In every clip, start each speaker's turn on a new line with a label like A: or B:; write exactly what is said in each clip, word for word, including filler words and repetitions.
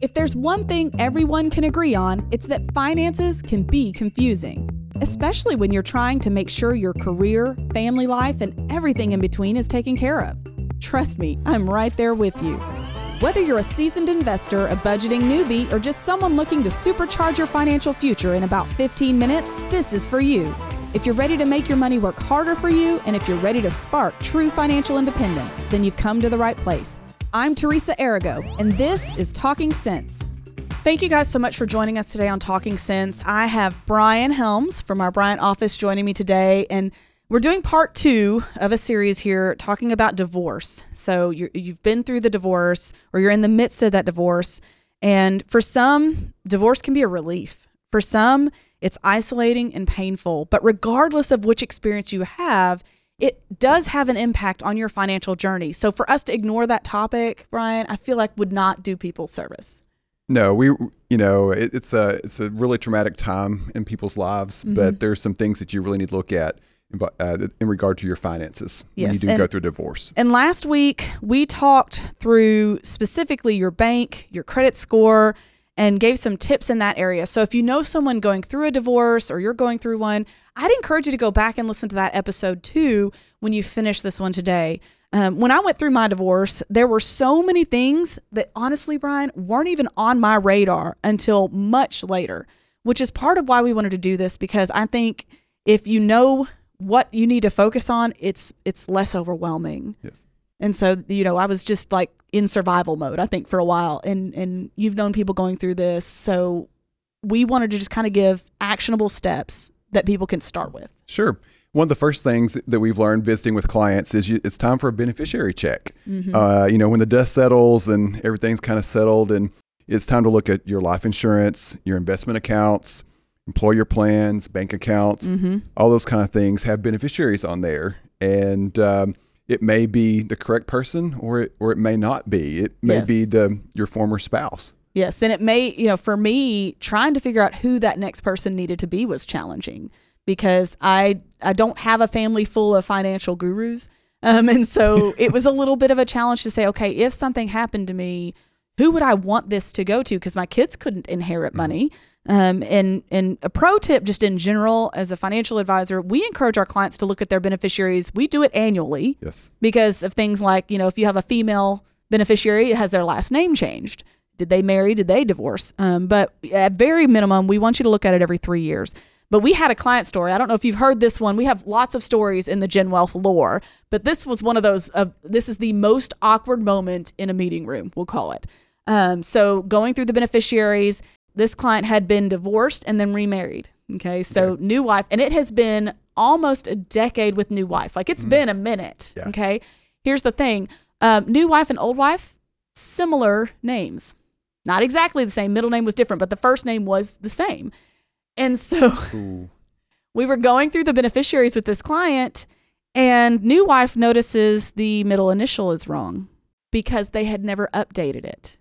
A: If there's one thing everyone can agree on, it's that finances can be confusing, especially when you're trying to make sure your career, family life, and everything in between is taken care of. Trust me, I'm right there with you. Whether you're a seasoned investor, a budgeting newbie, or just someone looking to supercharge your financial future in about fifteen minutes, this is for you. If you're ready to make your money work harder for you, and if you're ready to spark true financial independence, then you've come to the right place. I'm Teresa Arago, and this is Talking Sense. Thank you guys so much for joining us today on Talking Sense. I have Brian Helms from our Bryant office joining me today, and we're doing part two of a series here talking about divorce. So you're, you've been through the divorce, or you're in the midst of that divorce, and for some, divorce can be a relief. For some, it's isolating and painful, but regardless of which experience you have, it does have an impact on your financial journey. So for us to ignore that topic, Brian, I feel like would not do people service.
B: No, we, you know, it, it's a it's a really traumatic time in people's lives, mm-hmm. but there's some things that you really need to look at in, uh, in regard to your finances when
A: yes,
B: you do
A: and,
B: go through divorce.
A: And last week, we talked through specifically your bank, your credit score, and gave some tips in that area. So if you know someone going through a divorce or you're going through one, I'd encourage you to go back and listen to that episode too when you finish this one today. Um, when I went through my divorce, there were so many things that honestly, Brian, weren't even on my radar until much later, which is part of why we wanted to do this, because I think if you know what you need to focus on, it's it's less overwhelming.
B: Yes.
A: And so, you know, I was just like in survival mode, I think, for a while. And and you've known people going through this. So we wanted to just kind of give actionable steps that people can start with.
B: Sure. One of the first things that we've learned visiting with clients is you, it's time for a beneficiary check. Mm-hmm. Uh, you know, when the dust settles and everything's kind of settled, and it's time to look at your life insurance, your investment accounts, employer plans, bank accounts, mm-hmm. all those kind of things have beneficiaries on there. And um, it may be the correct person, or it, or it may not be. It may
A: yes.
B: be the your former spouse.
A: Yes. And it may, you know, for me, trying to figure out who that next person needed to be was challenging, because I I don't have a family full of financial gurus. Um, and so it was a little bit of a challenge to say, okay, if something happened to me, who would I want this to go to? Because my kids couldn't inherit money. Um, and, and a pro tip just in general, as a financial advisor, we encourage our clients to look at their beneficiaries. We do it annually.
B: Yes.
A: Because of things like, you know, if you have a female beneficiary, it has their last name changed. Did they marry? Did they divorce? Um, but at very minimum, we want you to look at it every three years. But we had a client story. I don't know if you've heard this one. We have lots of stories in the Gen Wealth lore, but this was one of those, uh, this is the most awkward moment in a meeting room, we'll call it. Um, so going through the beneficiaries, this client had been divorced and then remarried. Okay. So okay. new wife, and it has been almost a decade with new wife. Like it's mm. been a minute.
B: Yeah.
A: Okay. Here's the thing. Um, new wife and old wife, similar names, not exactly the same. Middle name was different, but the first name was the same. And so Ooh. we were going through the beneficiaries with this client, and new wife notices the middle initial is wrong because they had never updated it.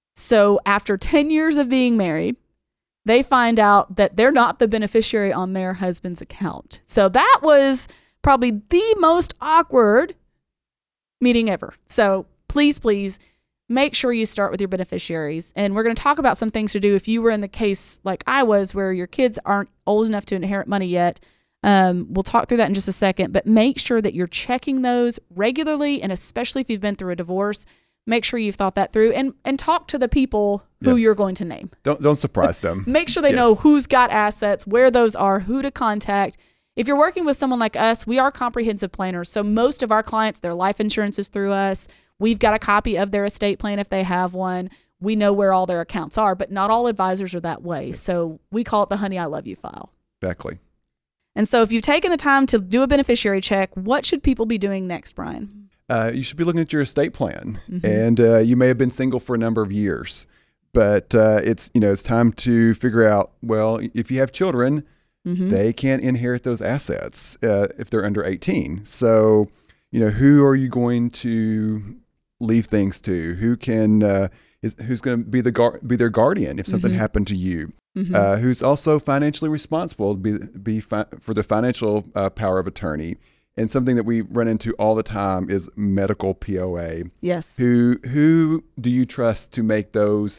A: So after ten years of being married, they find out that they're not the beneficiary on their husband's account. So that was probably the most awkward meeting ever. So please, please make sure you start with your beneficiaries. And we're going to talk about some things to do if you were in the case like I was, where your kids aren't old enough to inherit money yet. Um, we'll talk through that in just a second, but make sure that you're checking those regularly. And especially if you've been through a divorce, make sure you've thought that through, and, and talk to the people who yes. you're going to name.
B: Don't, don't surprise them.
A: Make sure they yes. know who's got assets, where those are, who to contact. If you're working with someone like us, we are comprehensive planners. So most of our clients, their life insurance is through us. We've got a copy of their estate plan if they have one. We know where all their accounts are, but not all advisors are that way. So we call it the Honey, I Love You file.
B: Exactly.
A: And so if you've taken the time to do a beneficiary check, what should people be doing next, Brian?
B: Uh, you should be looking at your estate plan. Mm-hmm. And uh, you may have been single for a number of years, but uh, it's, you know, it's time to figure out, well, if you have children, mm-hmm. they can't inherit those assets uh, if they're under eighteen. So, you know, who are you going to leave things to? Who can uh, is who's going to be the gar- be their guardian if something mm-hmm. happened to you? Mm-hmm. Uh, who's also financially responsible to be be fi- for the financial uh, power of attorney? And something that we run into all the time is medical P O A.
A: Yes.
B: Who who do you trust to make those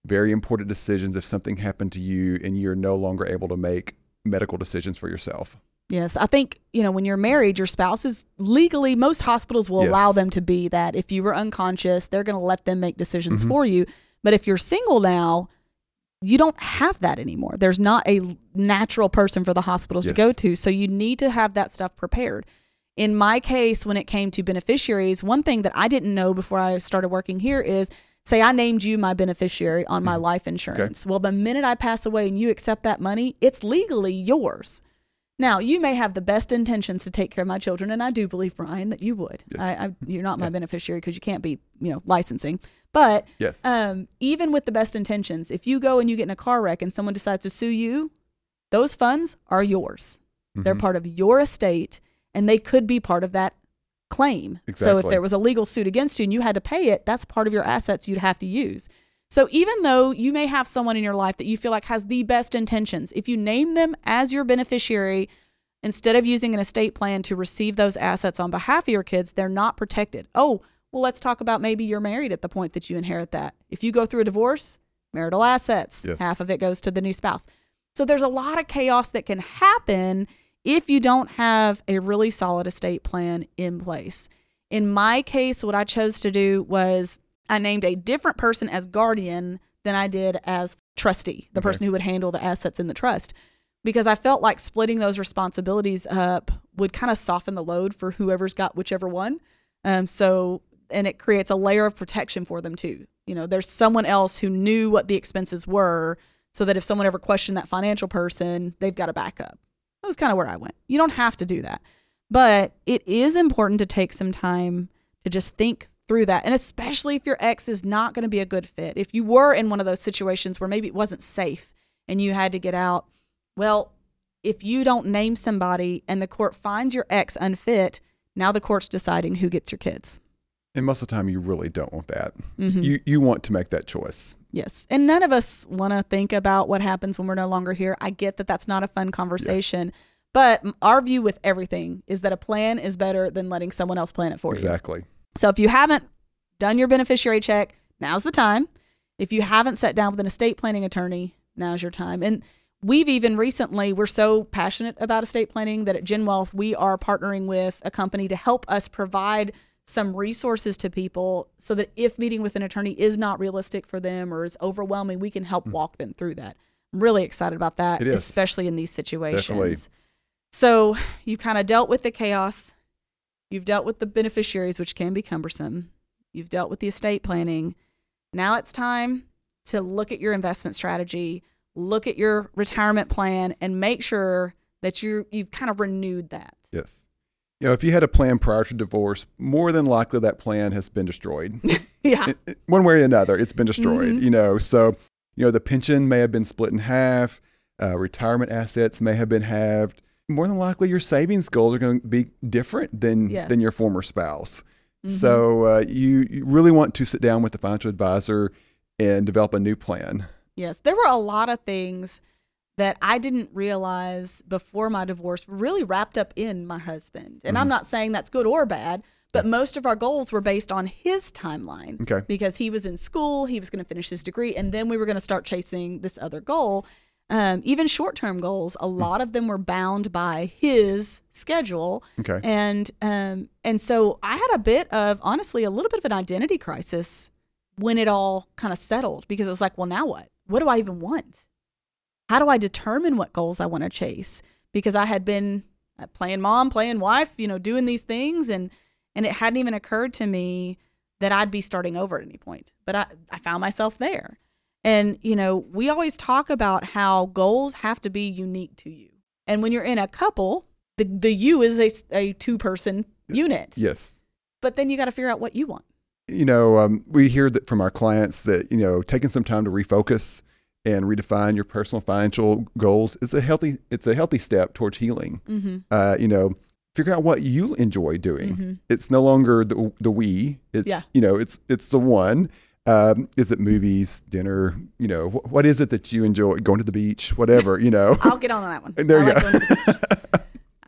B: very important decisions if something happened to you and you're no longer able to make medical decisions for yourself.
A: Yes. I think, you know, when you're married, your spouse is legally, most hospitals will
B: Yes.
A: allow them to be that. If you were unconscious, they're going to let them make decisions
B: Mhm.
A: for you. But if you're single now, you don't have that anymore. There's not a natural person for the hospitals
B: Yes.
A: to go to. So you need to have that stuff prepared. In my case, when it came to beneficiaries, one thing that I didn't know before I started working here is, say I named you my beneficiary on my life insurance. Well, the minute I pass away and you accept that money, it's legally yours. Now, you may have the best intentions to take care of my children, and I do believe, Brian, that you would.
B: Yes.
A: I, I, you're not my
B: Yeah.
A: beneficiary because you can't be, you know, licensing. But
B: Yes.
A: um, even with the best intentions, if you go and you get in a car wreck and someone decides to sue you, those funds are yours. They're
B: Mhm.
A: part of your estate, and they could be part of that claim. So if
B: Exactly.
A: there was a legal suit against you and you had to pay it, that's part of your assets you'd have to use. So even though you may have someone in your life that you feel like has the best intentions, if you name them as your beneficiary, instead of using an estate plan to receive those assets on behalf of your kids, they're not protected. Oh, well, let's talk about maybe you're married at the point that you inherit that. If you go through a divorce, marital assets,
B: Yes.
A: half of it goes to the new spouse. So there's a lot of chaos that can happen if you don't have a really solid estate plan in place. In my case, what I chose to do was I named a different person as guardian than I did as trustee, the
B: Okay.
A: person who would handle the assets in the trust, because I felt like splitting those responsibilities up would kind of soften the load for whoever's got whichever one. Um, so, and it creates a layer of protection for them too. You know, there's someone else who knew what the expenses were so that if someone ever questioned that financial person, they've got a backup. That was kind of where I went. You don't have to do that, but it is important to take some time to just think through that. And especially if your ex is not going to be a good fit. If you were in one of those situations where maybe it wasn't safe and you had to get out, well, if you don't name somebody and the court finds your ex unfit, now the court's deciding who gets your kids.
B: And most of the time, you really don't want that.
A: Mm-hmm.
B: You you want to make that choice.
A: Yes. And none of us want to think about what happens when we're no longer here. I get that that's not a fun conversation. Yeah. But our view with everything is that a plan is better than letting someone else plan it for
B: Exactly.
A: you. So if you haven't done your beneficiary check, now's the time. If you haven't sat down with an estate planning attorney, now's your time. And we've even recently, we're so passionate about estate planning that at Gen Wealth, we are partnering with a company to help us provide some resources to people so that if meeting with an attorney is not realistic for them or is overwhelming, we can help walk them through that. I'm really excited about that,
B: It is.
A: especially in these situations.
B: Definitely.
A: So you kind of dealt with the chaos. You've dealt with the beneficiaries, which can be cumbersome. You've dealt with the estate planning. Now it's time to look at your investment strategy, look at your retirement plan, and make sure that you you've kind of renewed that.
B: Yes. You know, if you had a plan prior to divorce, more than likely that plan has been destroyed.
A: Yeah.
B: It- it- one way or another, it's been destroyed.
A: Mhm.
B: You know, so you know the pension may have been split in half. Uh, retirement assets may have been halved. More than likely, your savings goals are going to be different than
A: Yes.
B: than your former spouse.
A: Mhm.
B: So uh, you, you really want to sit down with the financial advisor and develop a new plan.
A: Yes, there were a lot of things that I didn't realize before my divorce were really wrapped up in my husband. And I'm not saying that's good or bad, but most of our goals were based on his timeline.
B: Okay.
A: Because he was in school, he was going to finish his degree, and then we were going to start chasing this other goal. Um, even short-term goals, a lot of them were bound by his schedule.
B: Okay.
A: And um, and so I had a bit of, honestly, a little bit of an identity crisis when it all kind of settled, because it was like, well, now what? What do I even want? How do I determine what goals I want to chase? Because I had been playing mom, playing wife, you know, doing these things, and and it hadn't even occurred to me that I'd be starting over at any point. But I, I found myself there. And, you know, we always talk about how goals have to be unique to you. And when you're in a couple, the, the you is a, a two-person unit.
B: Yes.
A: But then you got to figure out what you want.
B: You know, um, we hear that from our clients that, you know, taking some time to refocus and redefine your personal financial goals is a healthy, it's a healthy step towards healing.
A: Mm-hmm.
B: Uh, you know, figure out what you enjoy doing.
A: Mm-hmm.
B: It's no longer the the we, it's,
A: Yeah.
B: you know, it's, it's the one. Um, is it movies, dinner, you know, wh- what is it that you enjoy? Going to the beach, whatever, you know.
A: I'll get on that one.
B: There
A: I
B: you
A: like
B: go.
A: going to the beach.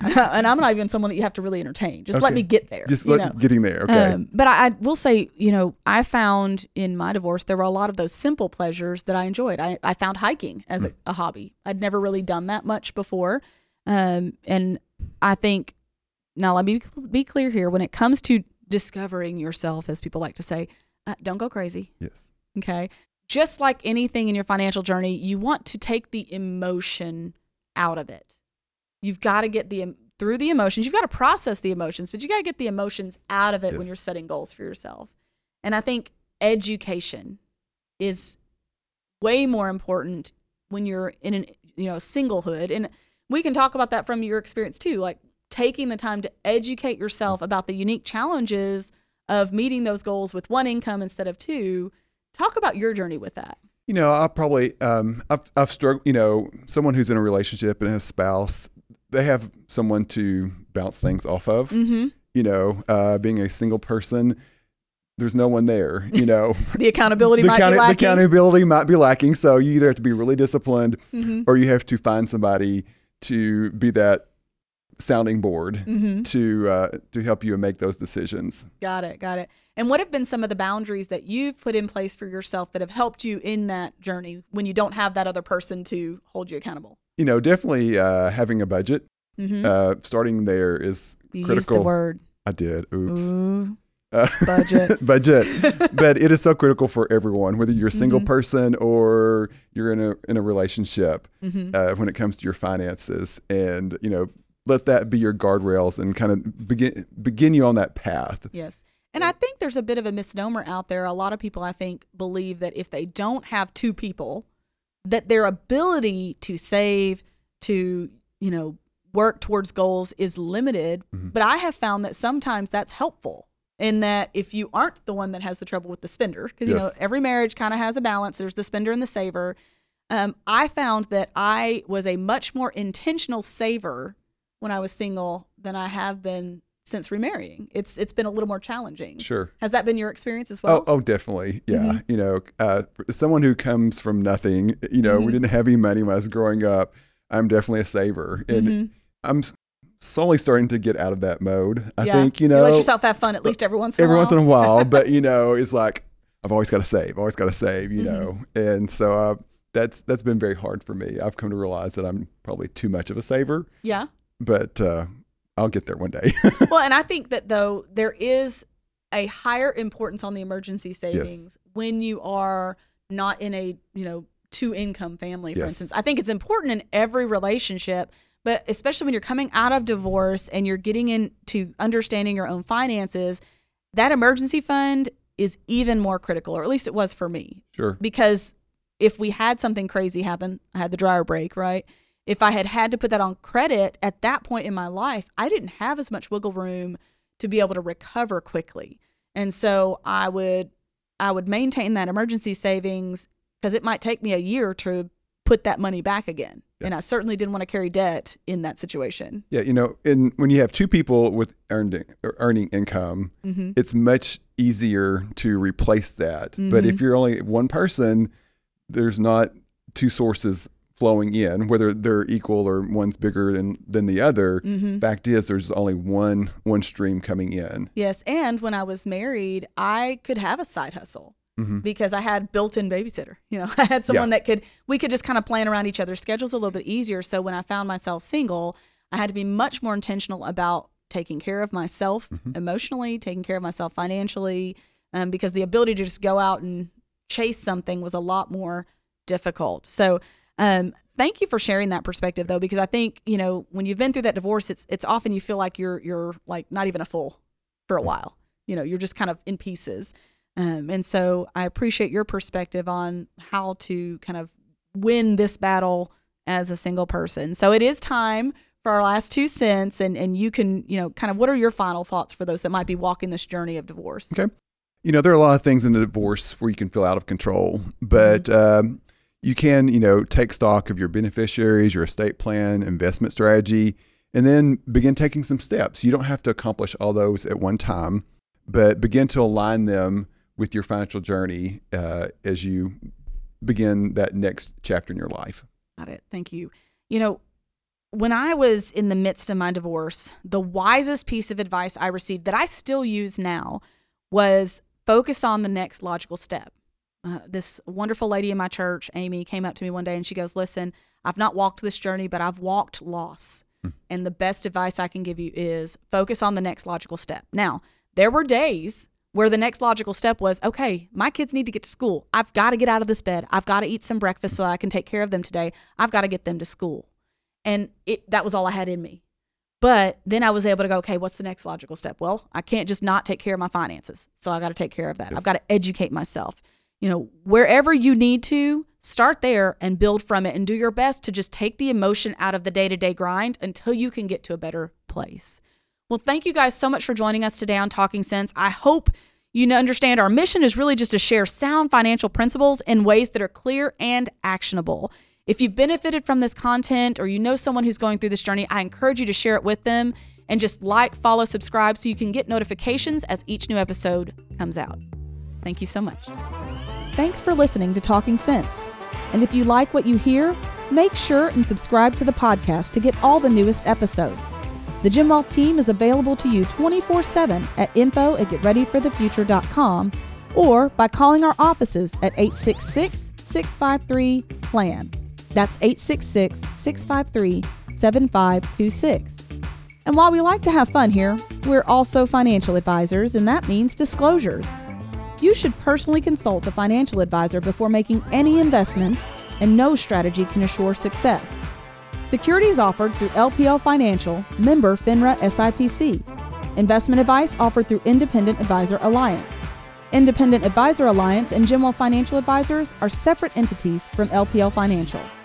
A: and I'm not even someone that you have to really entertain. Just
B: Okay.
A: let me get there.
B: Just
A: you
B: let,
A: know?
B: getting there. Okay.
A: Um, but I, I will say, you know, I found in my divorce, there were a lot of those simple pleasures that I enjoyed. I, I found hiking as a, a hobby. I'd never really done that much before. Um, and I think, now let me be clear here, when it comes to discovering yourself, as people like to say, uh, don't go crazy.
B: Yes.
A: Okay. Just like anything in your financial journey, you want to take the emotion out of it. You've got to get the, through the emotions, you've got to process the emotions, but you got to get the emotions out of it
B: Yes.
A: when you're setting goals for yourself. And I think education is way more important when you're in an, you know, singlehood. And we can talk about that from your experience too, like taking the time to educate yourself
B: Yes.
A: about the unique challenges of meeting those goals with one income instead of two. Talk about your journey with that.
B: You know, I probably, um, I've, I've struggled, you know, someone who's in a relationship and has a spouse, they have someone to bounce things off of.
A: Mm-hmm.
B: You know, uh, being a single person, there's no one there, you know.
A: The accountability
B: the,
A: might
B: account-
A: be
B: the
A: lacking.
B: accountability might be lacking. So you either have to be really disciplined
A: Mm-hmm.
B: or you have to find somebody to be that sounding board
A: Mm-hmm.
B: to uh, to help you make those decisions.
A: Got it. Got it. And what have been some of the boundaries that you've put in place for yourself that have helped you in that journey when you don't have that other person to hold you accountable?
B: You know, definitely uh, having a budget.
A: Mm-hmm.
B: Uh, starting there is
A: You
B: critical.
A: used the word.
B: I did. Oops.
A: Ooh,
B: Uh,
A: budget.
B: budget. But it is so critical for everyone, whether you're a single
A: Mhm.
B: person or you're in a in a relationship.
A: Mm-hmm.
B: Uh, when it comes to your finances, and you know, let that be your guardrails and kind of begin begin you on that path.
A: Yes. And I think there's a bit of a misnomer out there. A lot of people, I think, believe that if they don't have two people, that their ability to save, to, you know, work towards goals is limited.
B: Mhm.
A: But I have found that sometimes that's helpful in that if you aren't the one that has the trouble with the spender, because, you know,
B: Yes.
A: every marriage kind of has a balance. There's the spender and the saver. Um, I found that I was a much more intentional saver when I was single than I have been since remarrying. It's it's been a little more challenging.
B: Sure.
A: Has that been your experience as well?
B: Oh, oh, definitely. Yeah.
A: Mhm.
B: You know, uh, for someone who comes from nothing, you know,
A: Mhm.
B: we didn't have any money when I was growing up. I'm definitely a saver. And
A: Mhm.
B: I'm s- slowly starting to get out of that mode. I
A: Yeah.
B: think, you know,
A: let yourself have fun at least every once in
B: every
A: a while.
B: once in a while, but, you know, it's like, I've always got to save, always got to save, you
A: Mhm.
B: know. And so uh, that's that's been very hard for me. I've come to realize that I'm probably too much of a saver,
A: Yeah.
B: but uh, I'll get there one day.
A: Well, and I think that though there is a higher importance on the emergency savings when you are not in a, you know, two income family, for
B: Yes.
A: instance. I think it's important in every relationship, but especially when you're coming out of divorce and you're getting into understanding your own finances, that emergency fund is even more critical, or at least it was for me.
B: Sure.
A: Because if we had something crazy happen, I had the dryer break, right? If I had had to put that on credit at that point in my life, I didn't have as much wiggle room to be able to recover quickly. And so I would I would maintain that emergency savings because it might take me a year to put that money back again.
B: Yeah.
A: And I certainly didn't want to carry debt in that situation.
B: Yeah, you know, and when you have two people with earning earning income,
A: Mm-hmm.
B: it's much easier to replace that. But
A: Mhm.
B: if you're only one person, there's not two sources flowing in, whether they're equal or one's bigger than, than the other.
A: Mm-hmm.
B: Fact is, there's only one one stream coming in.
A: Yes. And when I was married, I could have a side hustle.
B: Mm-hmm.
A: Because I had built-in babysitter. You know, I had someone that could, we could just kind of plan around each other's schedules a little bit easier. So when I found myself single, I had to be much more intentional about taking care of myself
B: Mhm.
A: emotionally, taking care of myself financially, um, because the ability to just go out and chase something was a lot more difficult. So um, thank you for sharing that perspective though, because I think, you know, when you've been through that divorce, it's, it's often you feel like you're, you're like not even a full for a while, you know, you're just kind of in pieces. Um, and so I appreciate your perspective on how to kind of win this battle as a single person. So it is time for our last two cents, and, and you can, you know, kind of what are your final thoughts for those that might be walking this journey of divorce?
B: Okay. You know, there are a lot of things in a divorce where you can feel out of control, but um, you can, you know, take stock of your beneficiaries, your estate plan, investment strategy, and then begin taking some steps. You don't have to accomplish all those at one time, but begin to align them with your financial journey uh, as you begin that next chapter in your life.
A: Got it. Thank you. You know, when I was in the midst of my divorce, the wisest piece of advice I received that I still use now was focus on the next logical step. Uh, this wonderful lady in my church, Amy, came up to me one day and she goes, listen, I've not walked this journey, but I've walked loss. Hmm. And the best advice I can give you is focus on the next logical step. Now, there were days where the next logical step was, okay, my kids need to get to school. I've got to get out of this bed. I've got to eat some breakfast so I can take care of them today. I've got to get them to school. And it, that was all I had in me. But then I was able to go, okay, what's the next logical step? Well, I can't just not take care of my finances. So I got to take care of that. Yes. I've got to educate myself. You know, wherever you need to, start there and build from it and do your best to just take the emotion out of the day-to-day grind until you can get to a better place. Well, thank you guys so much for joining us today on Talking Sense. I hope you understand our mission is really just to share sound financial principles in ways that are clear and actionable. If you've benefited from this content or you know someone who's going through this journey, I encourage you to share it with them and just like, follow, subscribe so you can get notifications as each new episode comes out. Thank you so much. Thanks for listening to Talking Sense. And if you like what you hear, make sure and subscribe to the podcast to get all the newest episodes. The Jim Wealth team is available to you twenty-four seven at info at get ready for the future dot com or by calling our offices at eight six six, six five three, P L A N. That's eight six six, six five three, seven five two six. And while we like to have fun here, we're also financial advisors, and that means disclosures. You should personally consult a financial advisor before making any investment, and no strategy can assure success. Securities offered through L P L Financial, member FINRA S I P C. Investment advice offered through Independent Advisor Alliance. Independent Advisor Alliance and Jim Wealth Financial Advisors are separate entities from L P L Financial.